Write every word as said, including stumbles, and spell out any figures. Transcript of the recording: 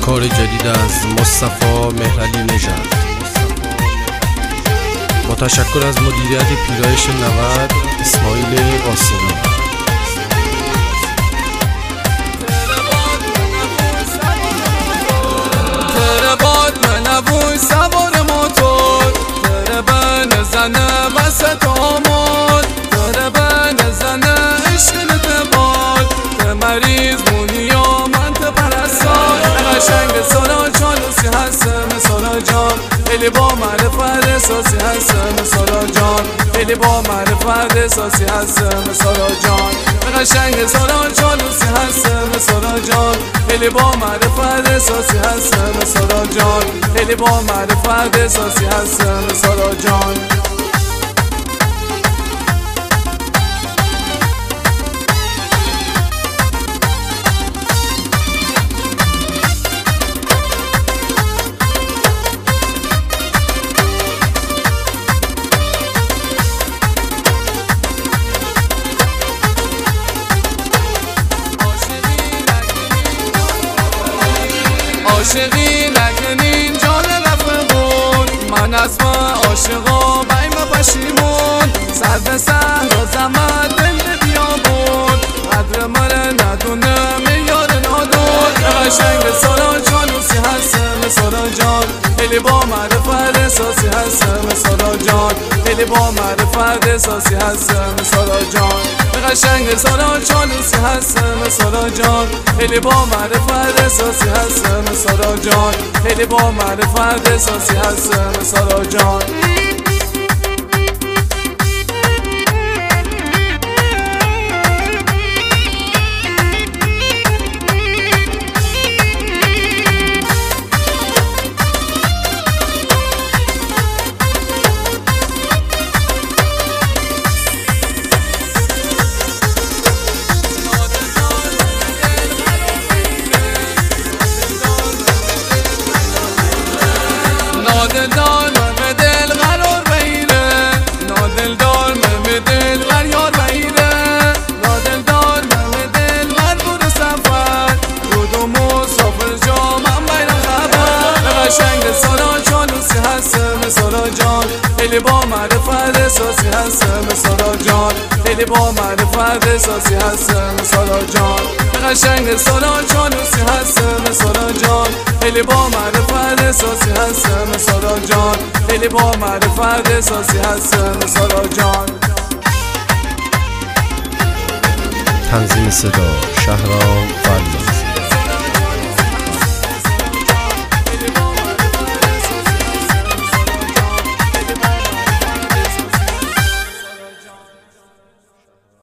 کار جدید از مصطفی مهرعلی نژاد. با تشکر از مدیریت پیرایش نود اسماعیل قاسمی. تره باد منبوی سوار موتور، تره بن زنه وسط آماد، تره بن زنه عشق نتباد، ته مریض مونی و من ته پرستار. قشنگ سالا چالوسی هستم سالا جان، خیلی با معرفت احساسی هستم سالا جان، خیلی با معرفت احساسی هستم سالا جان. قشنگ سالا چالوسی هستم سالا جان، خیلی با معرفت احساسی هستم سالا جان، خیلی با معرفت احساسی هستم سالا جان. عاشقی نکنین جان رفقون، من از ما عاشقا بیم پشیمون، سر به سر و زمد دل بیابون، قدر من ندونه میار نادون. قشنگ سالا جانوسی هستم سالا جان، خیلی با معرفت احساسی هستم سالا جان، خیلی با معرفت احساسی هستم سالا جان. قشنگ سالا جانوسی هستم سالا جان، خیلی با معرفت احساسی هستم سالا جان، خیلی با معرفت احساسی هستم سالا جان. نادلدار من دل قرار بگیره، نادلدار من دل قرار بگیره، نادلدار من دل قرار سفر، کدوم مسافر جا من بیرم خبر. قشنگ سالا جانوسی هستم سالا جان، خیلی با معرفت احساسی هستم سالا جان، خیلی با معرفت احساسی هستم سالا جان. قشنگ سالا جانوسی هستم سالا جان، خیلی با معرفت احساسی هستم سالا جان، خیلی با معرفت احساسی هستم سالا جان. تنظیم صدا شهرام فریاد.